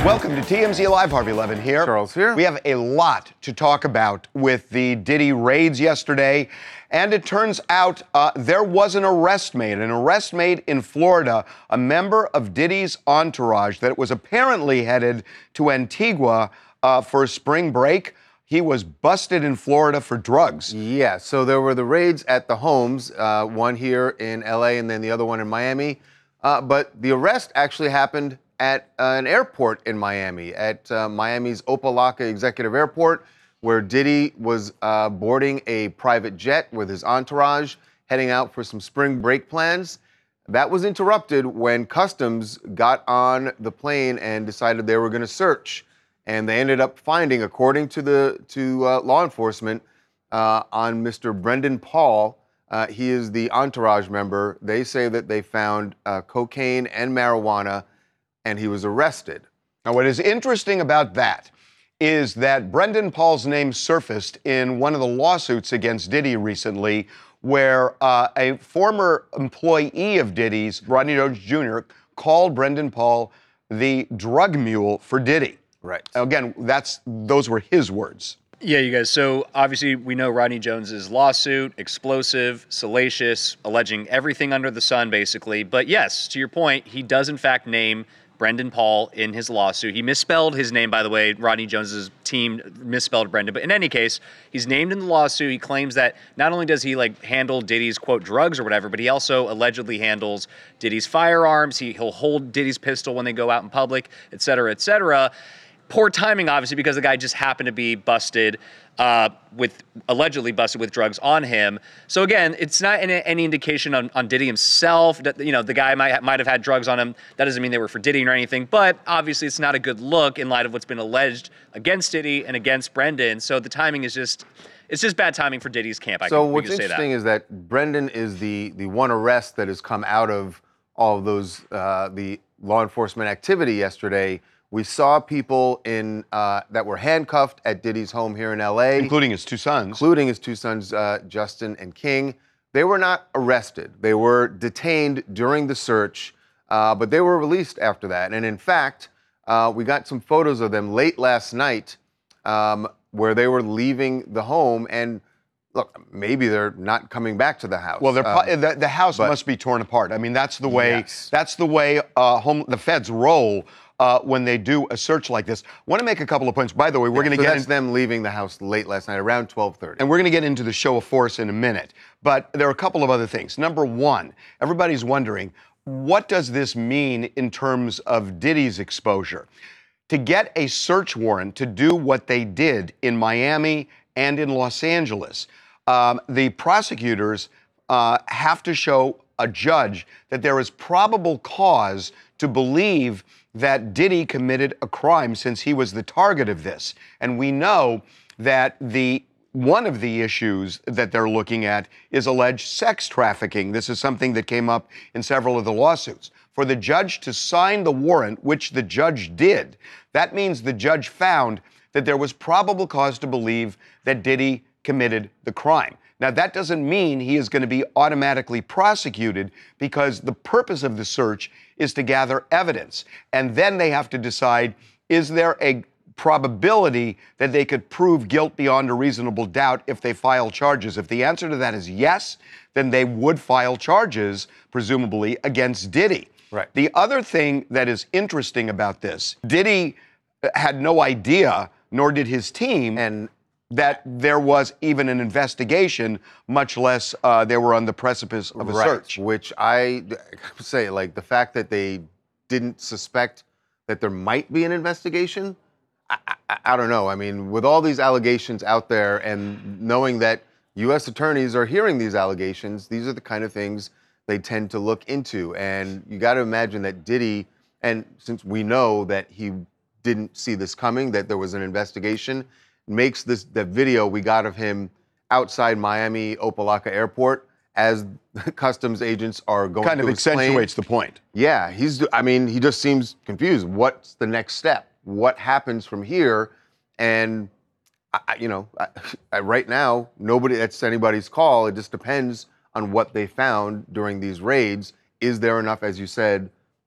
Welcome to TMZ Live. Harvey Levin here. Charles here. We have a lot to talk about with the Diddy raids yesterday. And it turns out there was an arrest made in Florida, a member of Diddy's entourage that was apparently headed to Antigua for spring break. He was busted in Florida for drugs. Yeah, so there were the raids at the homes, one here in LA and then the other one in Miami. But the arrest actually happened at an airport in Miami, at Miami's Opa-locka Executive Airport, where Diddy was boarding a private jet with his entourage, heading out for some spring break plans. That was interrupted when Customs got on the plane and decided they were going to search. And they ended up finding, according to law enforcement, on Mr. Brendan Paul, he is the entourage member. They say that they found cocaine and marijuana, and he was arrested. Now, what is interesting about that is that Brendan Paul's name surfaced in one of the lawsuits against Diddy recently, where a former employee of Diddy's, Rodney Jones Jr., called Brendan Paul the drug mule for Diddy. Right. Again, those were his words. Yeah, you guys. So obviously we know Rodney Jones's lawsuit, explosive, salacious, alleging everything under the sun, basically. But yes, to your point, he does in fact name Brendan Paul in his lawsuit. He misspelled his name, by the way. Rodney Jones's team misspelled Brendan. But in any case, he's named in the lawsuit. He claims that not only does he handle Diddy's, quote, drugs or whatever, but he also allegedly handles Diddy's firearms. He'll hold Diddy's pistol when they go out in public, et cetera, et cetera. Poor timing, obviously, because the guy just happened to be allegedly busted with drugs on him. So again, it's not any indication on Diddy himself that, the guy might have had drugs on him. That doesn't mean they were for Diddy or anything, but obviously it's not a good look in light of what's been alleged against Diddy and against Brendan. So the timing is it's just bad timing for Diddy's camp. So what's interesting is that Brendan is the one arrest that has come out of all of those, the law enforcement activity yesterday. We saw people that were handcuffed at Diddy's home here in LA. Including his two sons. Justin and King. They were not arrested. They were detained during the search, but they were released after that. And in fact, we got some photos of them late last night where they were leaving the home. And look, maybe they're not coming back to the house. Well, the house must be torn apart. I mean, that's the way. Yes. That's the way the feds roll. When they do a search like this. I want to make a couple of points. By the way, we're going to get that's them leaving the house late last night, around 12:30. And we're going to get into the show of force in a minute. But there are a couple of other things. Number one, everybody's wondering, what does this mean in terms of Diddy's exposure? To get a search warrant to do what they did in Miami and in Los Angeles, the prosecutors have to show a judge that there is probable cause to believe that Diddy committed a crime since he was the target of this. And we know that one of the issues that they're looking at is alleged sex trafficking. This is something that came up in several of the lawsuits. For the judge to sign the warrant, which the judge did, that means the judge found that there was probable cause to believe that Diddy committed the crime. Now, that doesn't mean he is going to be automatically prosecuted, because the purpose of the search is to gather evidence. And then they have to decide, is there a probability that they could prove guilt beyond a reasonable doubt if they file charges? If the answer to that is yes, then they would file charges, presumably, against Diddy. Right. The other thing that is interesting about this, Diddy had no idea, nor did his team, and that there was even an investigation, much less they were on the precipice of a search. Which I say, the fact that they didn't suspect that there might be an investigation, I don't know. I mean, with all these allegations out there and knowing that U.S. attorneys are hearing these allegations, these are the kind of things they tend to look into. And you got to imagine that Diddy, and since we know that he didn't see this coming, that there was an investigation, makes the video we got of him outside Miami Opa-locka Airport as customs agents are going kind to of explain. Accentuates the point. Yeah, he just seems confused. What's the next step? What happens from here? And right now, that's anybody's call. It just depends on what they found during these raids. Is there enough, as you said,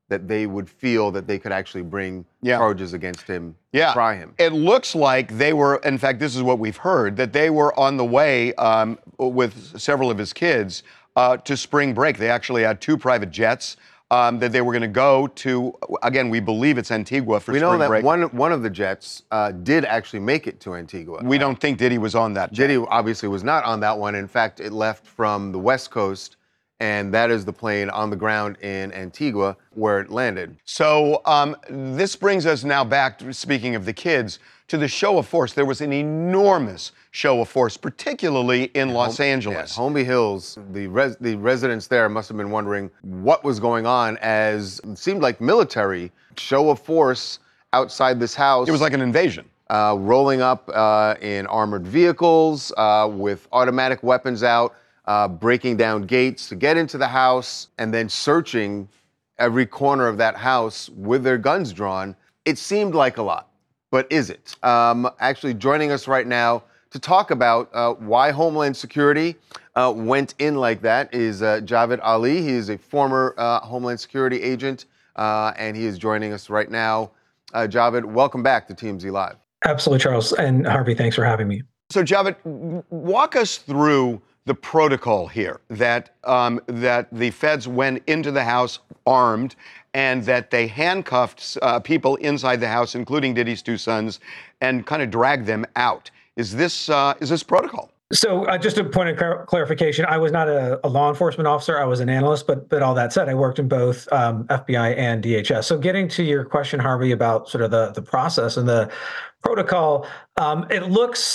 that they would feel that they could actually bring charges against him, try him. It looks like they were, in fact, this is what we've heard, that they were on the way with several of his kids to spring break. They actually had 2 private jets that they were going to go to. Again, we believe it's Antigua for spring break. We know that one of the jets did actually make it to Antigua. We don't think Diddy was on that jet. Diddy obviously was not on that one. In fact, it left from the West Coast, and that is the plane on the ground in Antigua where it landed. So this brings us now back, speaking of the kids, to the show of force. There was an enormous show of force, particularly in Los Angeles. Holmby Hills, the residents there must have been wondering what was going on, as it seemed like military show of force outside this house. It was like an invasion. Rolling up in armored vehicles with automatic weapons out, breaking down gates to get into the house, and then searching every corner of that house with their guns drawn. It seemed like a lot, but is it? Actually joining us right now to talk about why Homeland Security went in like that is Javed Ali. He is a former Homeland Security agent, and he is joining us right now. Javed, welcome back to TMZ Live. Absolutely, Charles. And Harvey, thanks for having me. So, Javed, walk us through the protocol here, that the feds went into the house armed and that they handcuffed people inside the house, including Diddy's 2 sons, and kind of dragged them out. Is this protocol? So just a point of clarification, I was not a law enforcement officer. I was an analyst, but all that said, I worked in both FBI and DHS. So getting to your question, Harvey, about sort of the process and the protocol, it looks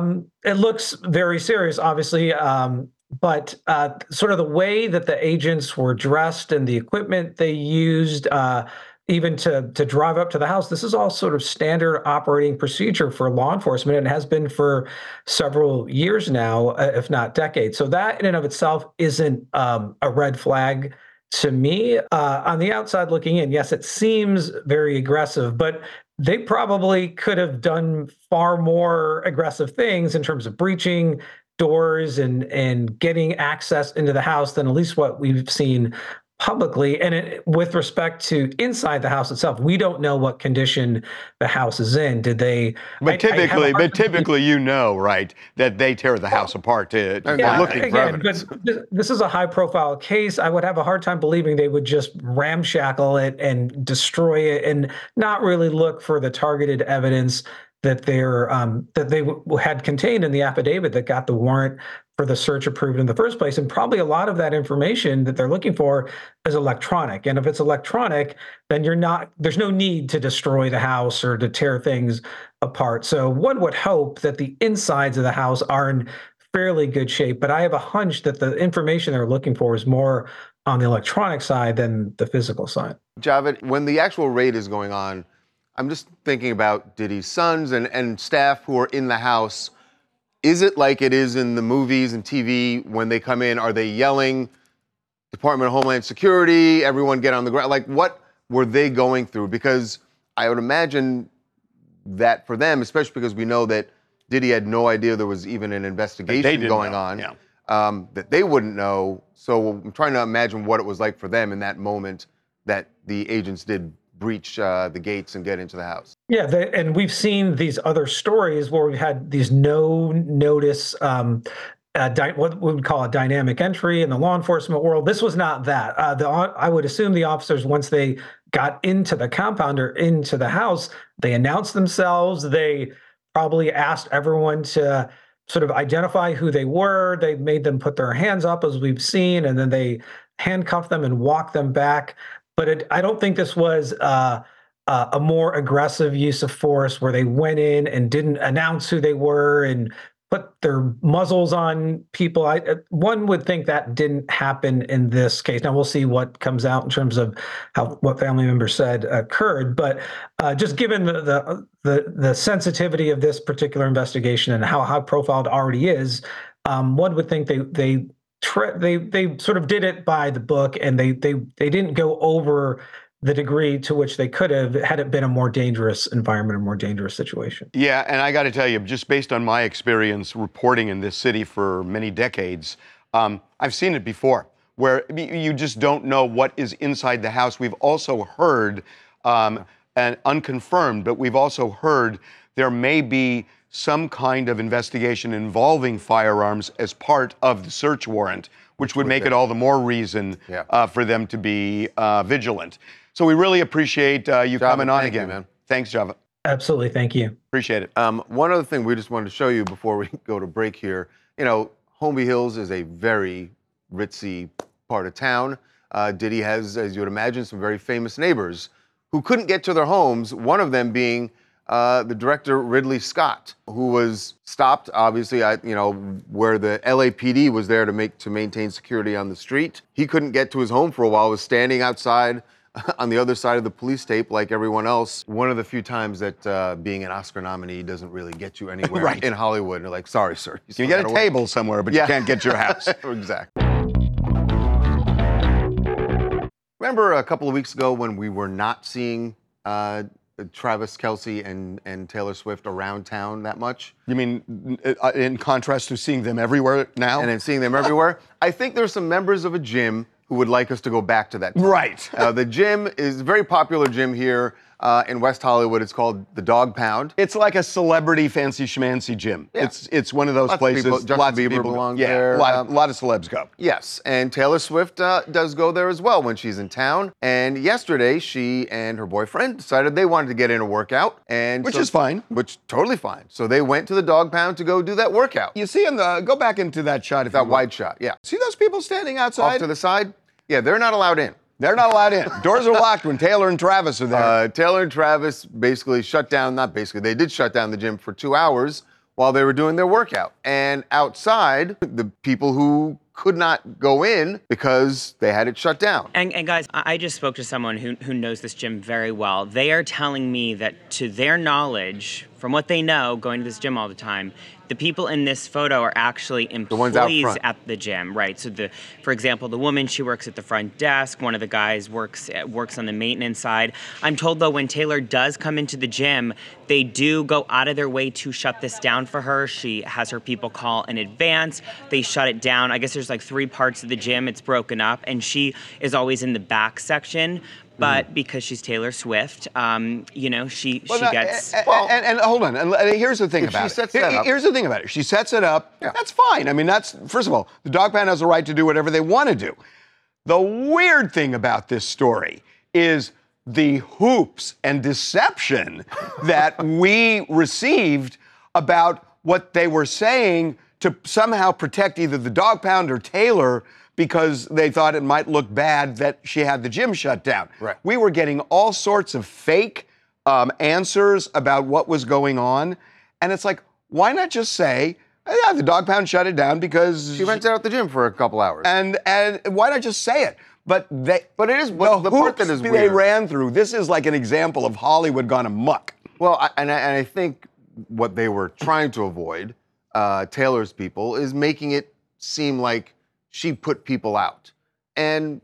very serious, obviously, but sort of the way that the agents were dressed and the equipment they used, even to drive up to the house, this is all sort of standard operating procedure for law enforcement, and has been for several years now, if not decades. So that in and of itself isn't a red flag to me. On the outside looking in, yes, it seems very aggressive, but they probably could have done far more aggressive things in terms of breaching doors and getting access into the house than at least what we've seen publicly. And with respect to inside the house itself, we don't know what condition the house is in. Did they? But typically, you know, right, that they tear the house apart to looking for evidence. But this is a high-profile case. I would have a hard time believing they would just ramshackle it and destroy it and not really look for the targeted evidence that they had contained in the affidavit that got the warrant for the search approved in the first place. And probably a lot of that information that they're looking for is electronic. And if it's electronic, then there's no need to destroy the house or to tear things apart. So one would hope that the insides of the house are in fairly good shape, but I have a hunch that the information they're looking for is more on the electronic side than the physical side. Javed, when the actual raid is going on, I'm just thinking about Diddy's sons and staff who are in the house. Is it like it is in the movies and TV when they come in? Are they yelling, Department of Homeland Security, everyone get on the ground? Like, what were they going through? Because I would imagine that for them, especially because we know that Diddy had no idea there was even an investigation going on, that they wouldn't know. So I'm trying to imagine what it was like for them in that moment that the agents did breach the gates and get into the house. Yeah, and we've seen these other stories where we've had these no-notice, what we would call a dynamic entry in the law enforcement world. This was not that. I would assume the officers, once they got into the compound or into the house, they announced themselves. They probably asked everyone to sort of identify who they were. They made them put their hands up, as we've seen, and then they handcuffed them and walked them back. But I don't think this was a more aggressive use of force where they went in and didn't announce who they were and put their muzzles on people. One would think that didn't happen in this case. Now we'll see what comes out in terms of what family members said occurred. But just given the sensitivity of this particular investigation and how high profile it already is, one would think they sort of did it by the book, and they didn't go over the degree to which they could have had it been a more dangerous environment, a more dangerous situation. Yeah, and I got to tell you, just based on my experience reporting in this city for many decades, I've seen it before, where you just don't know what is inside the house. We've also heard, and unconfirmed, but we've also heard there may be some kind of investigation involving firearms as part of the search warrant, which would make it all the more reason for them to be vigilant. So we really appreciate you coming on again, man. Thanks, Java. Absolutely. Thank you. Appreciate it. One other thing we just wanted to show you before we go to break here. Holmby Hills is a very ritzy part of town. Diddy has, as you would imagine, some very famous neighbors who couldn't get to their homes, one of them being the director Ridley Scott, who was stopped, obviously, where the LAPD was there to maintain security on the street. He couldn't get to his home for a while, was standing outside on the other side of the police tape like everyone else. One of the few times that being an Oscar nominee doesn't really get you anywhere in Hollywood. And they're like, sorry, sir. You get a table somewhere, but you can't get your house. Exactly. Remember a couple of weeks ago when we were not seeing Travis Kelce and Taylor Swift around town that much? You mean in contrast to seeing them everywhere now? And then seeing them everywhere? I think there's some members of a gym who would like us to go back to that time. Right. The gym is a very popular gym here in West Hollywood. It's called the Dog Pound. It's like a celebrity fancy schmancy gym. Yeah. It's one of those places. Justin Bieber belongs there. A lot of celebs go. Yes, and Taylor Swift does go there as well when she's in town. And yesterday, she and her boyfriend decided they wanted to get in a workout, Which is fine. Which totally fine. So they went to the Dog Pound to go do that workout. You see go back into that shot. That wide shot, yeah. See those people standing outside? Off to the side? Yeah, they're not allowed in. They're not allowed in. Doors are locked when Taylor and Travis are there. Taylor and Travis basically they did shut down the gym for 2 hours while they were doing their workout. And outside, the people who could not go in because they had it shut down. And guys, I just spoke to someone who knows this gym very well. They are telling me that to their knowledge, from what they know, going to this gym all the time, the people in this photo are actually employees at the gym, right? So for example, the woman, she works at the front desk. One of the guys works on the maintenance side. I'm told though, when Taylor does come into the gym, they do go out of their way to shut this down for her. She has her people call in advance. They shut it down. I guess there's like 3 parts of the gym. It's broken up, and she is always in the back section. But because she's Taylor Swift, she gets. And hold on. And here's the thing about it. Here's the thing about it. She sets it up. Yeah. That's fine. I mean, first of all, the Dog Pound has a right to do whatever they want to do. The weird thing about this story is the hoops and deception that we received about what they were saying to somehow protect either the Dog Pound or Taylor, because they thought it might look bad that she had the gym shut down. Right. We were getting all sorts of fake answers about what was going on. And it's like, why not just say, yeah, the Dog Pound shut it down because she rented out the gym for a couple hours. And why not just say it? But it is the part that is weird. They ran through. This is like an example of Hollywood gone amok. Well, I think what they were trying to avoid, Taylor's people, is making it seem like she put people out. And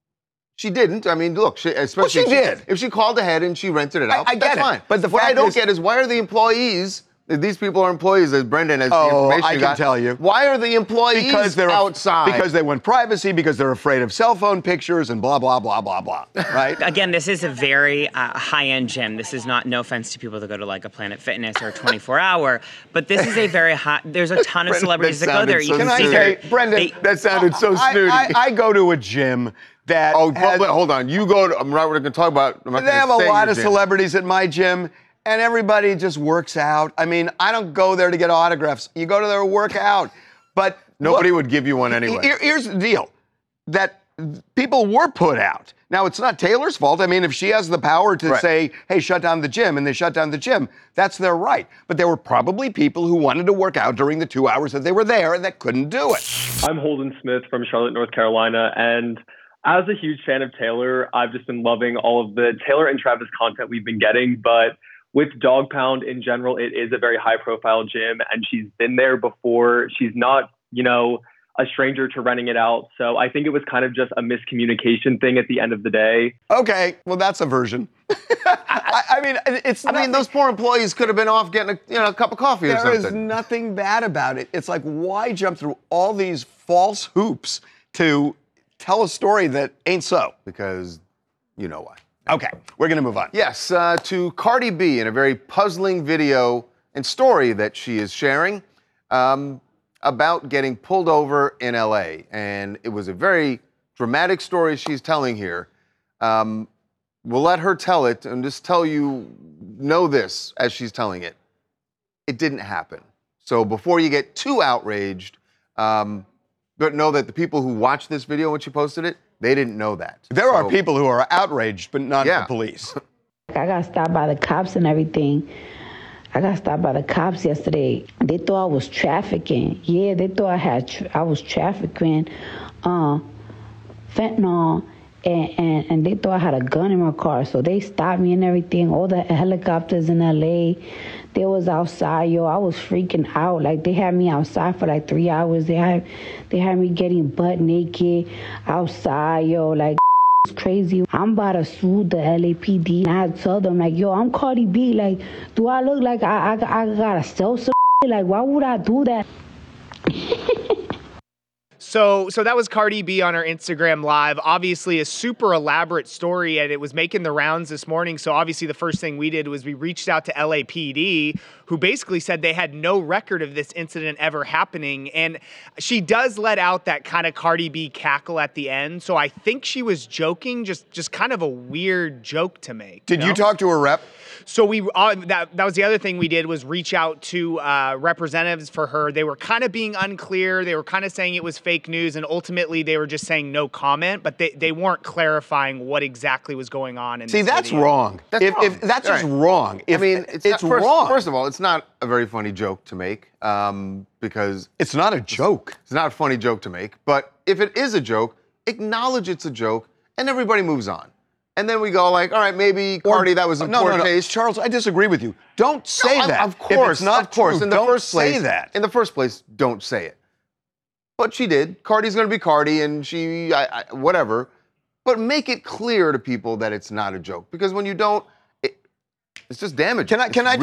she didn't. I mean, look, she did. If she called ahead and she rented it out, I get that's it. fine. But what I don't get is, why are the employees, these people are employees, as Brendan has the information I can tell you. Why are the employees outside? Because they want privacy, because they're afraid of cell phone pictures and blah, blah, blah, blah, blah, right? Again, this is a very high-end gym. This is not, no offense to people that go to like a Planet Fitness or a 24-hour, but this is a very high, there's a ton of celebrities that go there. You can see Brendan, that sounded so snooty. I go to a gym that but hold on. You go to, I'm not going to talk about, they have a lot of celebrities at my gym, and everybody just works out. I mean, I don't go there to get autographs. You go to there to work out. But nobody would give you one anyway. Here's the deal, that people were put out. Now, it's not Taylor's fault. I mean, if she has the power to say, hey, shut down the gym, and they shut down the gym, that's their right. But there were probably people who wanted to work out during the 2 hours that they were there and that couldn't do it. I'm Holden Smith from Charlotte, North Carolina, and as a huge fan of Taylor, I've just been loving all of the Taylor and Travis content we've been getting, but with Dog Pound in general, it is a very high-profile gym, and she's been there before. She's not, a stranger to renting it out. So I think it was kind of just a miscommunication thing at the end of the day. Okay, well, that's a version. I mean, those poor employees could have been off getting a cup of coffee or something. There is nothing bad about it. It's like, why jump through all these false hoops to tell a story that ain't so. Because you know why. Okay, we're going to move on. Yes, to Cardi B in a very puzzling video and story that she is sharing about getting pulled over in LA. And it was a very dramatic story she's telling here. We'll let her tell it and just tell you, know this as she's telling it. It didn't happen. So before you get too outraged, but know that the people who watched this video when she posted it, they didn't know that. There are people who are outraged, but not the police. I got stopped by the cops and everything. I got stopped by the cops yesterday. They thought I was trafficking. Yeah, they thought I was trafficking fentanyl, and they thought I had a gun in my car. So they stopped me and everything. All the helicopters in LA, they was outside, yo. I was freaking out. Like, they had me outside for like 3 hours. They had me getting butt naked outside, yo. Like, it's crazy. I'm about to sue the LAPD. And I had to tell them, like, yo, I'm Cardi B. Like, do I look like I gotta sell some? Like, why would I do that? So that was Cardi B on her Instagram Live. Obviously a super elaborate story, and it was making the rounds this morning. So obviously the first thing we did was we reached out to LAPD, who basically said they had no record of this incident ever happening. And she does let out that kind of Cardi B cackle at the end. So I think she was joking, just kind of a weird joke to make. Did you talk to her rep? So we that was the other thing we did was reach out to representatives for her. They were kind of being unclear. They were kind of saying it was fake news, and ultimately they were just saying no comment, but they weren't clarifying what exactly was going on. See, that's video. wrong. That's wrong. If that's just wrong. I mean, it's wrong. First of all, it's not a very funny joke to make because it's not a joke. It's not a funny joke to make. But if it is a joke, acknowledge it's a joke, and everybody moves on. And then we go like, all right, maybe Cardi, that was a poor taste. Charles, I disagree with you. Don't say that. Of course, if it's not of course. True, in the don't first place, say that. In the first place, don't say it. But she did. Cardi's going to be Cardi, and she, whatever. But make it clear to people that it's not a joke, because when you don't, it's just damaging.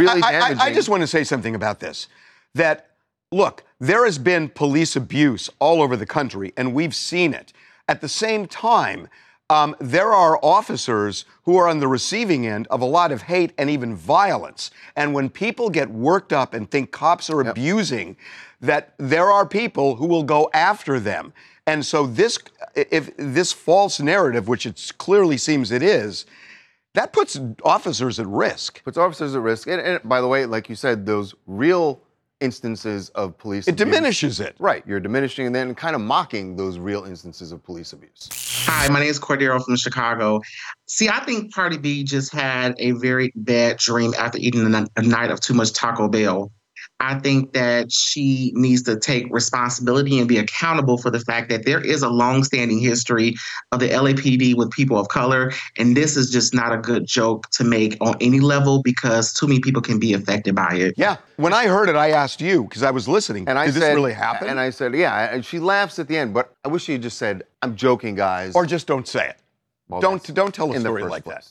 I just want to say something about this. That, look, there has been police abuse all over the country, and we've seen it. At the same time, there are officers who are on the receiving end of a lot of hate and even violence. And when people get worked up and think cops are abusing, that there are people who will go after them. And so if this false narrative, which it clearly seems it is, that puts officers at risk. Puts officers at risk. And by the way, like you said, those real instances of police abuse. It diminishes it. Right. You're diminishing and then kind of mocking those real instances of police abuse. Hi, my name is Cordero from Chicago. See, I think Cardi B just had a very bad dream after eating a night of too much Taco Bell. I think that she needs to take responsibility and be accountable for the fact that there is a long-standing history of the LAPD with people of color, and this is just not a good joke to make on any level because too many people can be affected by it. Yeah. When I heard it, I asked you because I was listening. And Did this really happen? And I said, yeah. And she laughs at the end, but I wish she had just said, I'm joking, guys. Or just don't say it. Well, don't tell a story like place. that.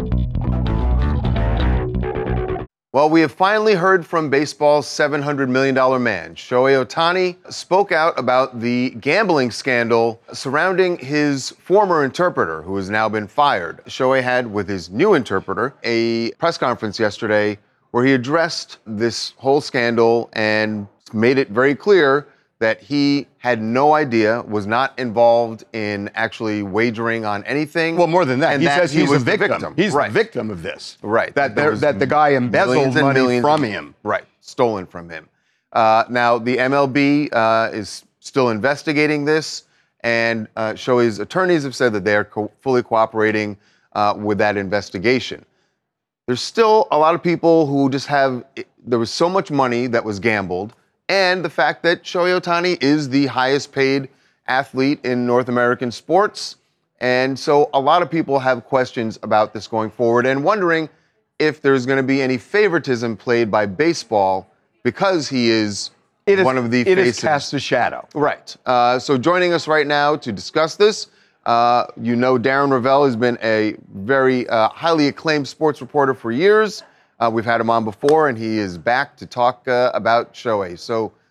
Well, we have finally heard from baseball's $700 million man. Shohei Ohtani spoke out about the gambling scandal surrounding his former interpreter, who has now been fired. Shohei had, with his new interpreter, a press conference yesterday where he addressed this whole scandal and made it very clear that he had no idea, was not involved in actually wagering on anything. Well, more than that, and he says he he's was a victim. He's right. the victim of this. Right. That the guy embezzled money from him. Right. Stolen from him. Now, the MLB is still investigating this, and Shohei's attorneys have said that they are fully cooperating with that investigation. There's still a lot of people who just there was so much money that was gambled, and the fact that Shohei Ohtani is the highest paid athlete in North American sports. And so a lot of people have questions about this going forward and wondering if there's going to be any favoritism played by baseball because he is one of the faces. It has cast a shadow. Right. So joining us right now to discuss this, Darren Rovell has been a very highly acclaimed sports reporter for years. We've had him on before, and he is back to talk about Shohei. So,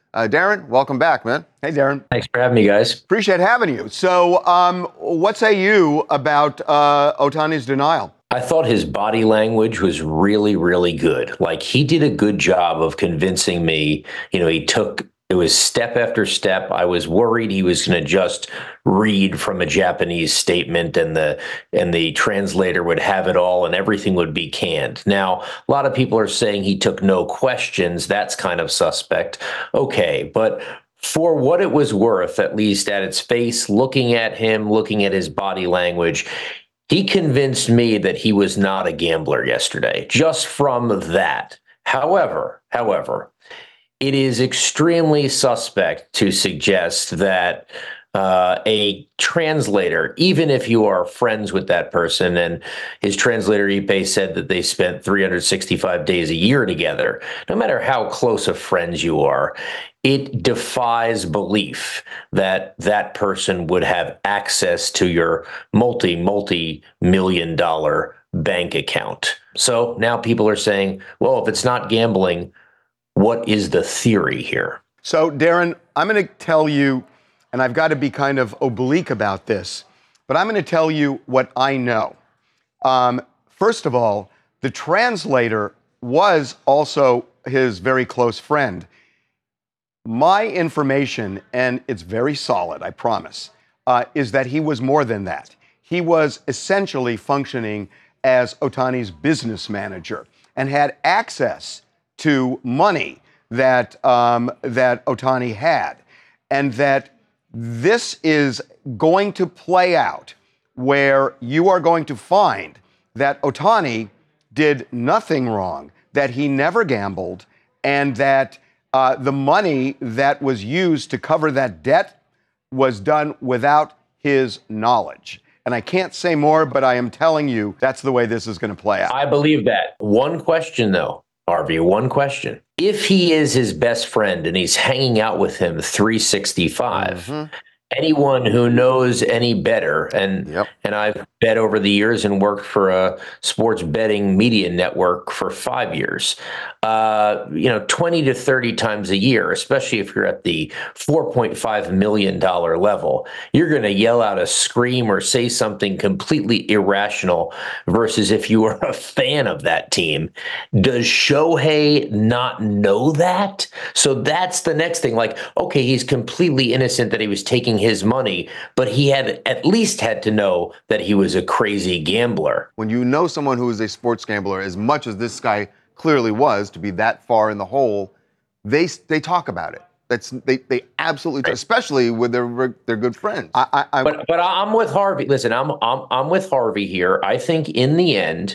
Darren, welcome back, man. Hey, Darren. Thanks for having me, guys. Appreciate having you. So, what say you about Ohtani's denial? I thought his body language was really, really good. Like, he did a good job of convincing me. It was step after step. I was worried he was going to just read from a Japanese statement and the translator would have it all and everything would be canned. Now, a lot of people are saying he took no questions. That's kind of suspect. Okay, but for what it was worth, at least at its face, looking at him, looking at his body language, he convinced me that he was not a gambler yesterday, just from that. However, it is extremely suspect to suggest that a translator, even if you are friends with that person, and his translator Ipe said that they spent 365 days a year together, no matter how close of friends you are, it defies belief that that person would have access to your multi-million dollar bank account. So now people are saying, well, if it's not gambling, what is the theory here? So, Darren, I'm going to tell you, and I've got to be kind of oblique about this, but I'm going to tell you what I know. First of all, the translator was also his very close friend. My information, and it's very solid, I promise, is that he was more than that. He was essentially functioning as Ohtani's business manager and had access to money that Ohtani had, and that this is going to play out where you are going to find that Ohtani did nothing wrong, that he never gambled, and that the money that was used to cover that debt was done without his knowledge. And I can't say more, but I am telling you that's the way this is going to play out. I believe that. One question, though. Harvey, one question. If he is his best friend and he's hanging out with him 365, anyone who knows any better, and I've bet over the years and worked for a sports betting media network for 5 years, 20 to 30 times a year, especially if you're at the $4.5 million level, you're going to yell out a scream or say something completely irrational versus if you were a fan of that team. Does Shohei not know that? So that's the next thing. Like, okay, he's completely innocent that he was taking his money, but he had at least had to know that he was a crazy gambler. When you know someone who is a sports gambler, as much as this guy clearly was to be that far in the hole, they talk about it. They absolutely, especially with their good friends. But I'm with Harvey. Listen, I'm with Harvey here. I think in the end,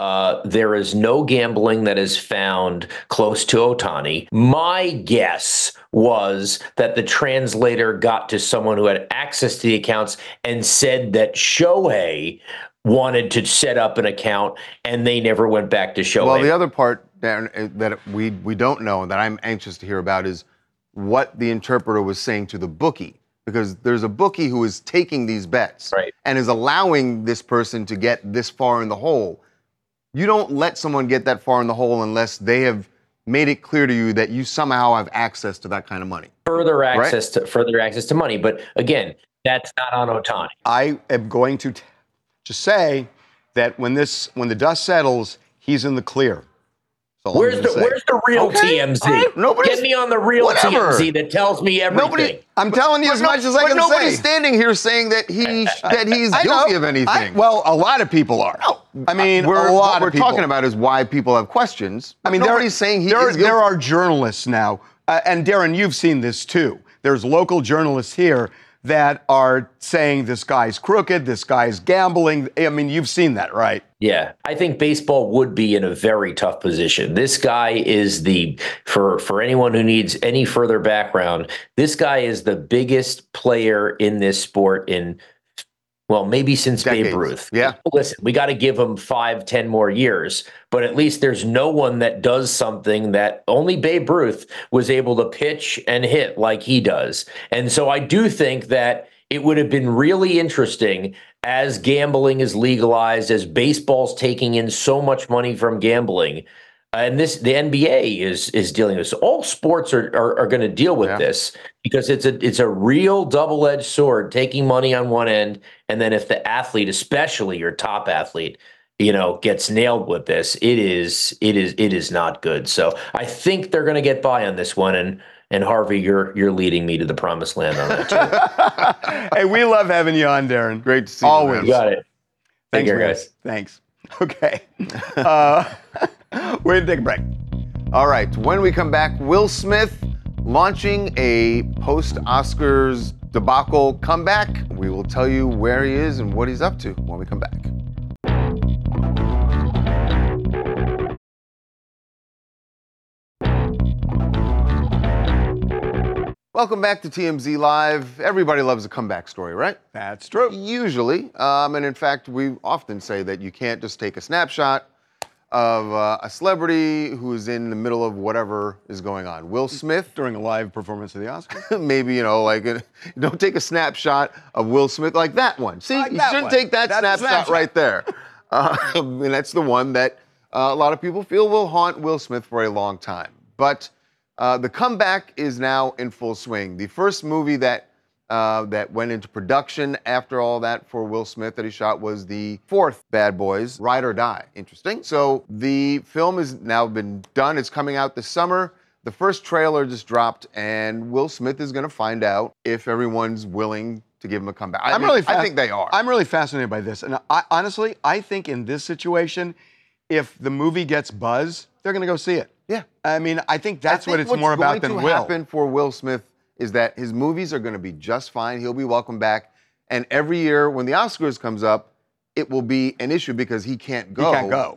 there is no gambling that is found close to Ohtani. My guess was that the translator got to someone who had access to the accounts and said that Shohei wanted to set up an account and they never went back to Shohei. Well, the other part, Darren, that we don't know and that I'm anxious to hear about is what the interpreter was saying to the bookie. Because there's a bookie who is taking these bets and is allowing this person to get this far in the hole. You don't let someone get that far in the hole unless they have made it clear to you that you somehow have access to that kind of money. Further access to money. But again, that's not on Ohtani. I am going to just say that when the dust settles, he's in the clear. Where's the real TMZ? Get me on the real TMZ that tells me everything. I'm telling you as much as I can say. Nobody's standing here saying that he's guilty of anything. Well, a lot of people are. No, I mean, what we're talking about is why people have questions. I mean, nobody's saying he is guilty. There are journalists now, and Darren, you've seen this too. There's local journalists here that are saying this guy's crooked, this guy's gambling. I mean, you've seen that, right? Yeah, I think baseball would be in a very tough position. This guy is for anyone who needs any further background, this guy is the biggest player in this sport in, well, maybe since decades. Babe Ruth. Yeah. Listen, we got to give him 5-10 more years, but at least there's no one that does something that only Babe Ruth was able to pitch and hit like he does. And so I do think that it would have been really interesting as gambling is legalized, as baseball's taking in so much money from gambling. And the NBA is dealing with this. All sports are going to deal with this because it's a real double-edged sword, taking money on one end, and then if the athlete, especially your top athlete, gets nailed with this, it is not good. So I think they're going to get by on this one, and Harvey, you're leading me to the promised land on that too. Hey, we love having you on, Darren. Great to see Always. You got it. Thanks, Take care, man. guys. Thanks. Okay. We're going to take a break. All right. When we come back, Will Smith launching a post-Oscars debacle comeback. We will tell you where he is and what he's up to when we come back. Welcome back to TMZ Live. Everybody loves a comeback story, right? That's true. Usually. And in fact, we often say that you can't just take a snapshot of a celebrity who's in the middle of whatever is going on. Will Smith. During a live performance of the Oscars? Maybe, don't take a snapshot of Will Smith like that one. See, Like you that shouldn't one. take that That's a snapshot right there. And that's the one that a lot of people feel will haunt Will Smith for a long time. But the comeback is now in full swing. The first movie that went into production after all that for Will Smith that he shot was the fourth Bad Boys, Ride or Die. Interesting. So the film has now been done. It's coming out this summer. The first trailer just dropped, and Will Smith is going to find out if everyone's willing to give him a comeback. I think they are. I'm really fascinated by this. And honestly, I think in this situation, if the movie gets buzz, they're going to go see it. Yeah. I mean, I think that's what it's more about than Will. What's going to happen for Will Smith is that his movies are going to be just fine. He'll be welcome back. And every year when the Oscars comes up, it will be an issue because he can't go. He can't go.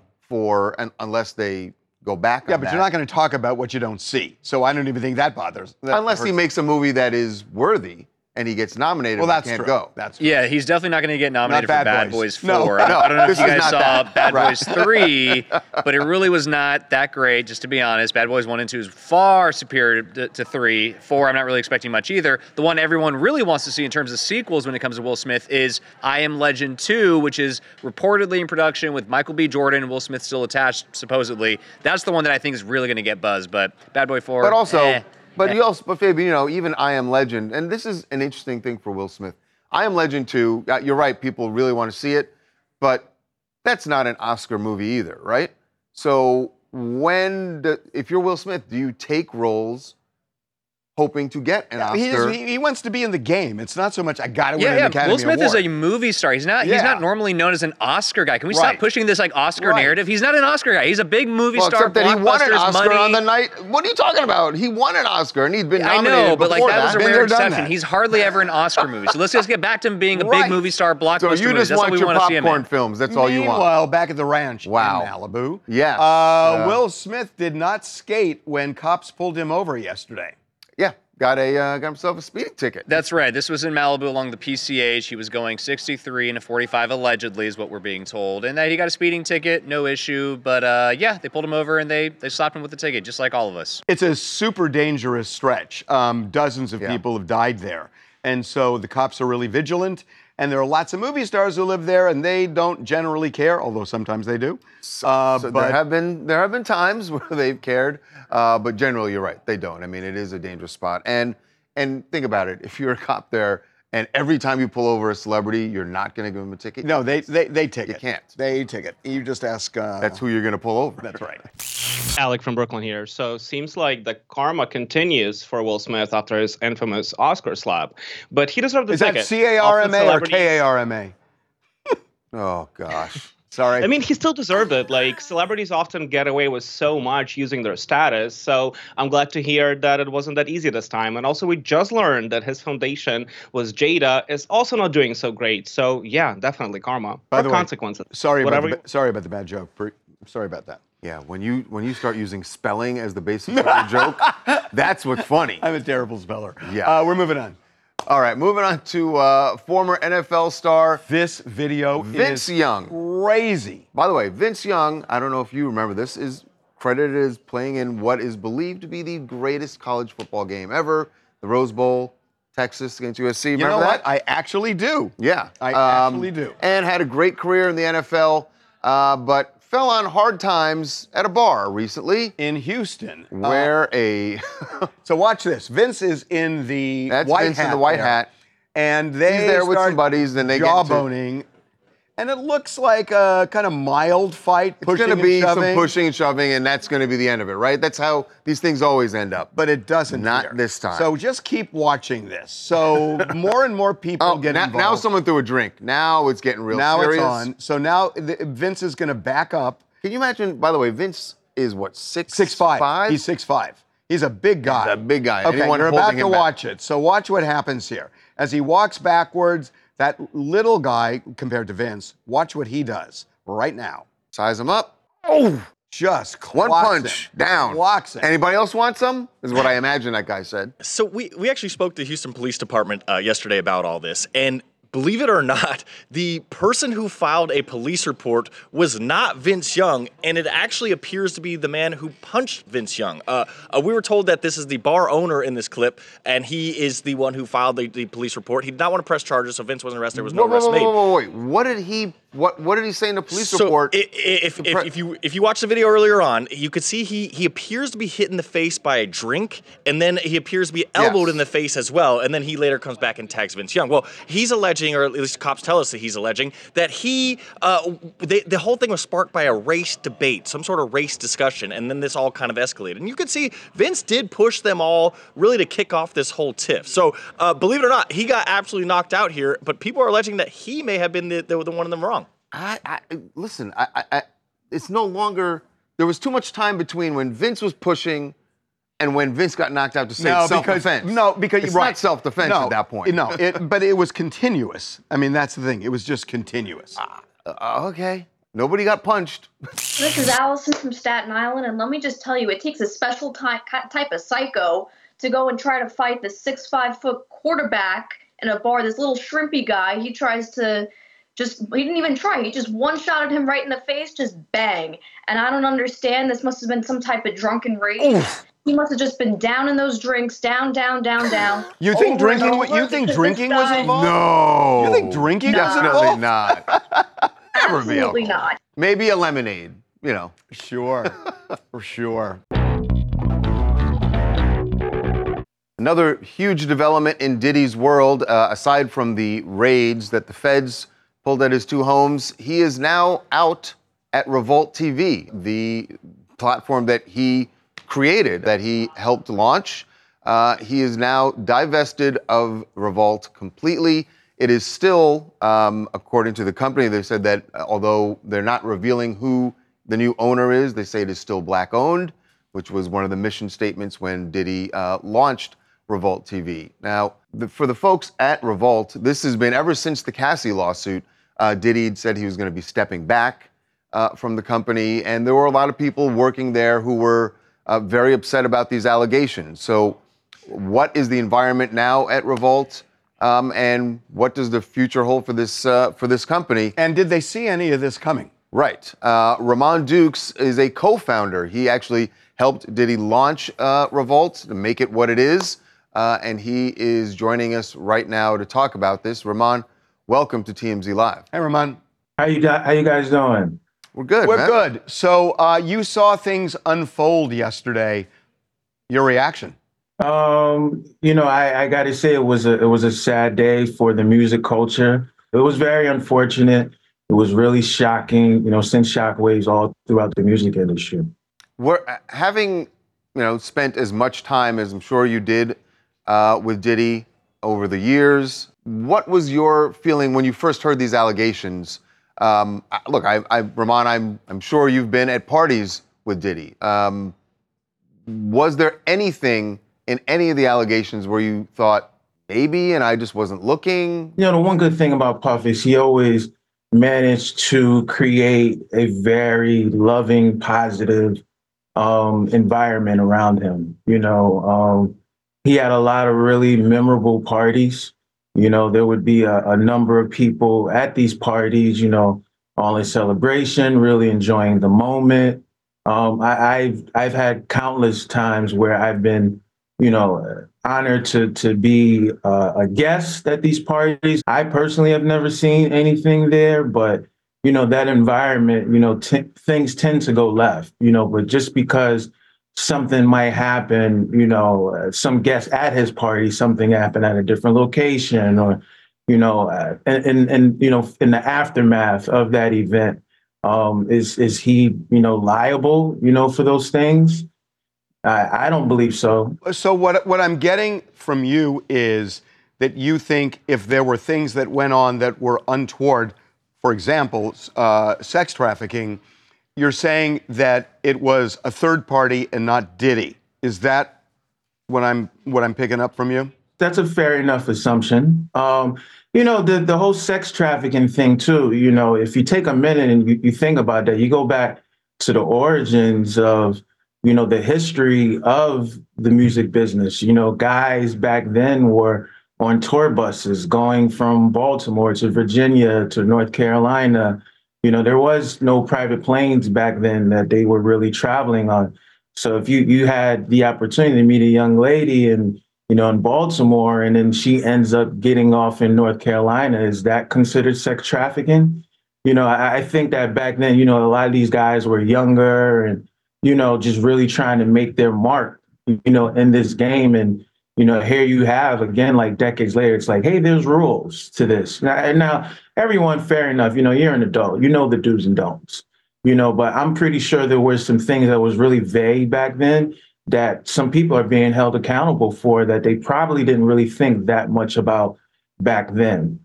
Unless they go back Yeah, on but that. you're not going to talk about what you don't see. So I don't even think that bothers. Unless he makes a movie that is worthy and he gets nominated, Well, but that's can't true. go. That's true. Yeah, he's definitely not going to get nominated Not for Bad Bad Boys. Boys No, 4. no, I don't know if this you is guys not saw that. Bad Right. Boys 3, but it really was not that great, just to be honest. Bad Boys 1 and 2 is far superior to 3. 4, I'm not really expecting much either. The one everyone really wants to see in terms of sequels when it comes to Will Smith is I Am Legend 2, which is reportedly in production with Michael B. Jordan and Will Smith still attached, supposedly. That's the one that I think is really going to get buzz, but Bad Boy 4, But also, but Fabian, even I Am Legend, and this is an interesting thing for Will Smith. I Am Legend 2, you're right, people really want to see it, but that's not an Oscar movie either, right? So if you're Will Smith, do you take roles hoping to get an Oscar? He wants to be in the game. It's not so much I got to win an Academy Will Smith Award. is a movie star. He's not normally known as an Oscar guy. Can we stop pushing this Oscar narrative? He's not an Oscar guy. He's a big movie star. Except that he won an blockbusters, Oscar money. on the night. What are you talking about? He won an Oscar and he'd been I nominated know, but before that was a Been rare there, done exception. that. He's hardly ever in Oscar movies. So let's just get back to him being a big movie star, blockbuster So you movies. just That's what want we your want to see him popcorn in. films. That's all you want. Meanwhile, back at the ranch Wow. in Malibu, Yes. Will Smith did not skate when cops pulled him over yesterday. Yeah, got himself a speeding ticket. That's right. This was in Malibu along the PCH. He was going 63 and a 45 allegedly is what we're being told. And that he got a speeding ticket, no issue. But they pulled him over and they slapped him with the ticket, just like all of us. It's a super dangerous stretch. Dozens of people have died there. And so the cops are really vigilant. And there are lots of movie stars who live there, and they don't generally care, although sometimes they do. So there have been times where they've cared, but generally you're right, they don't. I mean, it is a dangerous spot. And think about it, if you're a cop there and every time you pull over a celebrity, you're not going to give them a ticket. No, they take it. You can't. They take it. You just ask. That's who you're going to pull over. That's right. Alec from Brooklyn here. So seems like the karma continues for Will Smith after his infamous Oscar slap, but he deserved the Is ticket. that C-A-R-M-A or K-A-R-M-A? Oh, gosh. Sorry. I mean, he still deserved it. Like, celebrities often get away with so much using their status. So I'm glad to hear that it wasn't that easy this time. And also, we just learned that his foundation was Jada is also not doing so great. So yeah, definitely karma By or the way, consequences. sorry about Whatever the bad joke. Sorry about that. Yeah, when you start using spelling as the basis of your joke, that's what's funny. I'm a terrible speller. Yeah. We're moving on. All right, moving on to former NFL star This video Vince is Young. crazy. By the way, Vince Young, I don't know if you remember this, is credited as playing in what is believed to be the greatest college football game ever, the Rose Bowl, Texas against USC. You Remember know that? what? I actually do. Yeah. I actually do. And had a great career in the NFL, but fell on hard times at a bar recently in Houston, where So watch this. Vince is in the that's white Vince hat in the white there, hat. and they He's there with start some buddies, and they jawboning. And it looks like a kind of mild fight, It's pushing going to be and some shoving. pushing and shoving, and that's going to be the end of it, right? That's how these things always end up. But it doesn't Not here. this time. So just keep watching this. So more and more people get involved. Now someone threw a drink. Now it's getting real Now serious. it's on. So now Vince is going to back up. Can you imagine, by the way, Vince is what, 6'5". He's 6'5". He's a big guy. He's a big guy. Okay, Anyone you're about holding to him back. watch it. So watch what happens here. As he walks backwards, that little guy, compared to Vince, watch what he does right now. Size him up. Oh! Just One clocks punch, him. down. Clocks him. Anybody else want some? Is what I imagine that guy said. So we actually spoke to the Houston Police Department yesterday about all this, and believe it or not, the person who filed a police report was not Vince Young, and it actually appears to be the man who punched Vince Young. We were told that this is the bar owner in this clip, and he is the one who filed the police report. He did not want to press charges, so Vince wasn't arrested. There was no arrest made. Wait. What did he say in the police report? If you watch the video earlier on, you could see he appears to be hit in the face by a drink, and then he appears to be elbowed in the face as well, and then he later comes back and tags Vince Young. Well, he's alleging, or at least cops tell us that he's alleging, that the whole thing was sparked by a race debate, some sort of race discussion, and then this all kind of escalated. And you could see Vince did push them all really to kick off this whole tiff. So believe it or not, he got absolutely knocked out here, but people are alleging that he may have been the one of them wrong. Listen, it's no longer. There was too much time between when Vince was pushing and when Vince got knocked out to say self-defense. Because it's right. not self-defense at that point. No, but it was continuous. I mean, that's the thing. It was just continuous. Okay. Nobody got punched. This is Allison from Staten Island, and let me just tell you, it takes a special type of psycho to go and try to fight the 6'5" quarterback in a bar. This little shrimpy guy, he didn't even try. He just one-shotted him right in the face, just bang. And I don't understand. This must have been some type of drunken rage. Oof. He must have just been down in those drinks, down. You think drinking was involved? No. You think drinking was involved? Definitely not. Never be Absolutely alcohol. not. Maybe a lemonade, Sure, for sure. Another huge development in Diddy's world, aside from the raids that the feds pulled at his two homes, he is now out at Revolt TV, the platform that he created, that he helped launch. He is now divested of Revolt completely. It is still, according to the company, they said that although they're not revealing who the new owner is, they say it is still Black-owned, which was one of the mission statements when Diddy launched Revolt TV. Now, for the folks at Revolt, this has been ever since the Cassie lawsuit. Diddy said he was going to be stepping back from the company, and there were a lot of people working there who were very upset about these allegations. So, what is the environment now at Revolt, and what does the future hold for this company? And did they see any of this coming? Right. Ramon Dukes is a co-founder. He actually helped Diddy launch Revolt to make it what it is. And he is joining us right now to talk about this. Ramon, welcome to TMZ Live. Hey, Ramon. How you guys doing? We're good. We're good. So you saw things unfold yesterday. Your reaction? I got to say it was a sad day for the music culture. It was very unfortunate. It was really shocking. Sent shockwaves all throughout the music industry. We're having, spent as much time as I'm sure you did with Diddy over the years. What was your feeling when you first heard these allegations? Look, Ramon, I'm sure you've been at parties with Diddy. Was there anything in any of the allegations where you thought maybe, and I just wasn't looking? The one good thing about Puff is he always managed to create a very loving, positive environment around him. He had a lot of really memorable parties. There would be a number of people at these parties, all in celebration, really enjoying the moment. I've had countless times where I've been, honored to be a guest at these parties. I personally have never seen anything there, but that environment, things tend to go left, but just because something might happen, some guest at his party, something happened at a different location, or, and in the aftermath of that event, is he, liable, for those things? I don't believe so. So what I'm getting from you is that you think if there were things that went on that were untoward, for example, sex trafficking, you're saying that it was a third party and not Diddy. Is that what I'm picking up from you? That's a fair enough assumption. The whole sex trafficking thing too, if you take a minute and you think about that, you go back to the origins of, the history of the music business. Guys back then were on tour buses going from Baltimore to Virginia to North Carolina. There was no private planes back then that they were really traveling on. So if you had the opportunity to meet a young lady in Baltimore, and then she ends up getting off in North Carolina, is that considered sex trafficking? I think that back then, a lot of these guys were younger and, just really trying to make their mark, in this game. And, here you have, again, like decades later, it's like, hey, there's rules to this. Now everyone, fair enough, you're an adult, the do's and don'ts, but I'm pretty sure there were some things that was really vague back then that some people are being held accountable for that they probably didn't really think that much about back then.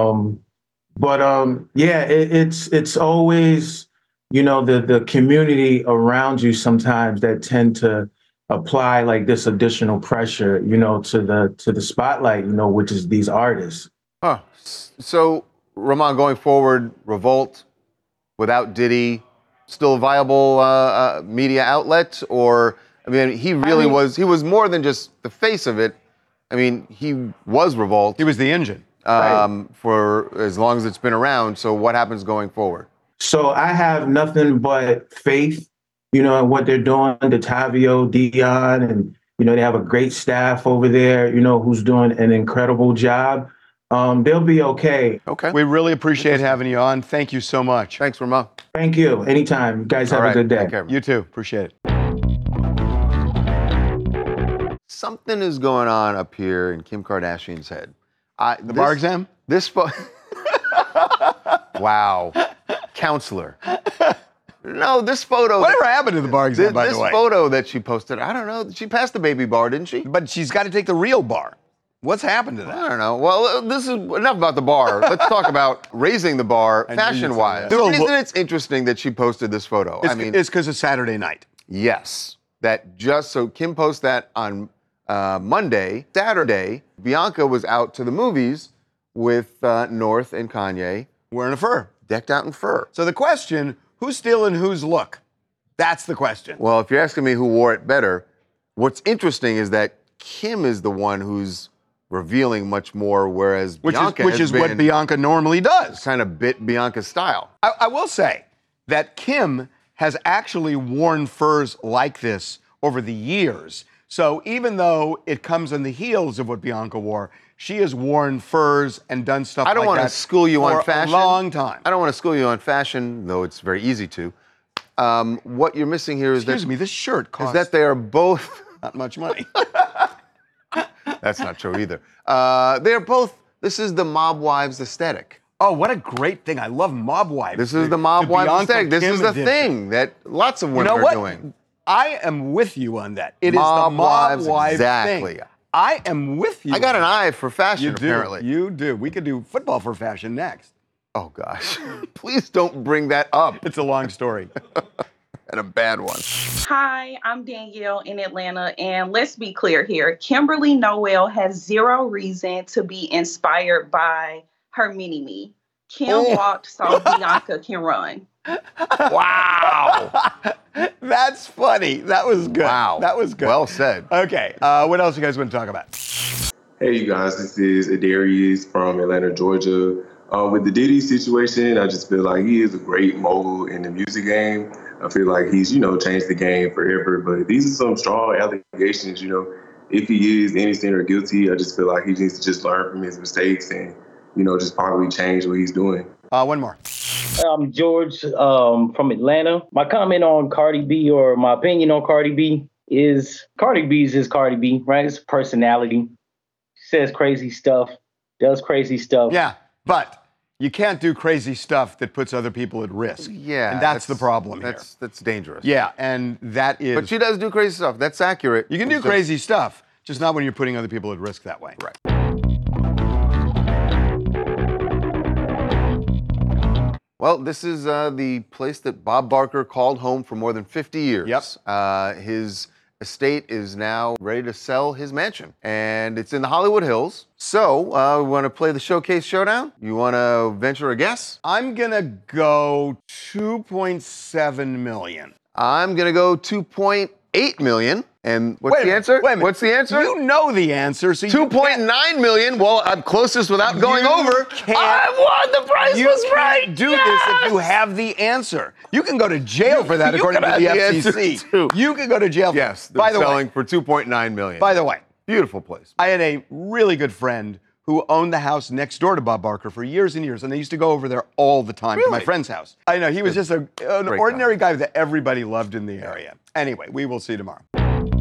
It's always, the community around you sometimes that tend to apply like this additional pressure, to the spotlight, which is these artists. Huh. So, Ramon, going forward, Revolt without Diddy, still a viable media outlet? Or, he was more than just the face of it. He was Revolt. He was the engine. For as long as it's been around. So what happens going forward? So I have nothing but faith, in what they're doing, Detavio, Dion, and, they have a great staff over there, who's doing an incredible job. They'll be okay. Okay. We really appreciate having you on. Thank you so much. Thanks, Ramon. Thank you. Anytime. You guys have a good day. Take care. You too. Appreciate it. Something is going on up here in Kim Kardashian's head. The bar exam? Wow. Counselor. No, this photo. Whatever happened to the bar exam, by the way? This photo that she posted, I don't know. She passed the baby bar, didn't she? But she's got to take the real bar. What's happened to that? I don't know. Well, this is enough about the bar. Let's talk about raising the bar fashion-wise. Isn't it interesting that she posted this photo? It's because of Saturday night. Yes. So Kim posted that on Monday. Saturday, Bianca was out to the movies with North and Kanye. Wearing a fur. Decked out in fur. So the question, who's stealing whose look? That's the question. Well, if you're asking me who wore it better, what's interesting is that Kim is the one who's revealing much more, whereas Bianca which is what Bianca normally does. Kind of bit Bianca's style. I will say that Kim has actually worn furs like this over the years. So even though it comes on the heels of what Bianca wore, she has worn furs and done stuff like that. I don't want to school you on fashion. For a long time. I don't want to school you on fashion, though it's very easy to. What you're missing here is Excuse me, this shirt costs... Is that they are both... Not much money. That's not true either. They're both... This is the Mob Wives aesthetic. Oh, what a great thing. I love Mob Wives. This is the Mob Wives aesthetic. This is the thing that lots of women are doing. I am with you on that. It is the Mob Wives exactly. thing. I am with you. I got an eye for fashion, apparently. You do. We could do football for fashion next. Oh, gosh. Please don't bring that up. It's a long story. And a bad one. Hi, I'm Danielle in Atlanta, and let's be clear here. Kimberly Noel has zero reason to be inspired by her mini-me. Kim walked so Bianca can run. Wow. That's funny. That was good. Wow. That was good. Well said. Okay. What else you guys want to talk about? Hey, you guys. This is Adarius from Atlanta, Georgia. With the Diddy situation, I just feel like he is a great mogul in the music game. I feel like he's, changed the game forever. But these are some strong allegations, If he is innocent or guilty, I just feel like he needs to just learn from his mistakes and, just probably change what he's doing. One more. I'm George from Atlanta. My comment on Cardi B, or my opinion on Cardi B, is Cardi B is just Cardi B, right? It's personality. She says crazy stuff, does crazy stuff. Yeah, but you can't do crazy stuff that puts other people at risk. Yeah. And that's the problem here. That's dangerous. Yeah, and that is... But she does do crazy stuff. That's accurate. You can do crazy stuff, just not when you're putting other people at risk that way. Right. Well, this is the place that Bob Barker called home for more than 50 years. Yep. His estate is now ready to sell his mansion, and it's in the Hollywood Hills. So, we want to play the Showcase Showdown? You want to venture a guess? I'm going to go 2.7 million. I'm going to go 2.8 million. And what's the answer? Wait a minute. What's the answer? You know the answer. So 2.9 million. Well, I'm closest without going over. I won. The price was right. You do this if you have the answer. You can go to jail for that, according to the FCC. You can go to jail. Yes. By the way, selling for 2.9 million. By the way, beautiful place. I had a really good friend who owned the house next door to Bob Barker for years and years, and they used to go over there all the time to my friend's house. I know, he was just an ordinary guy that everybody loved in the area. Anyway, we will see you tomorrow.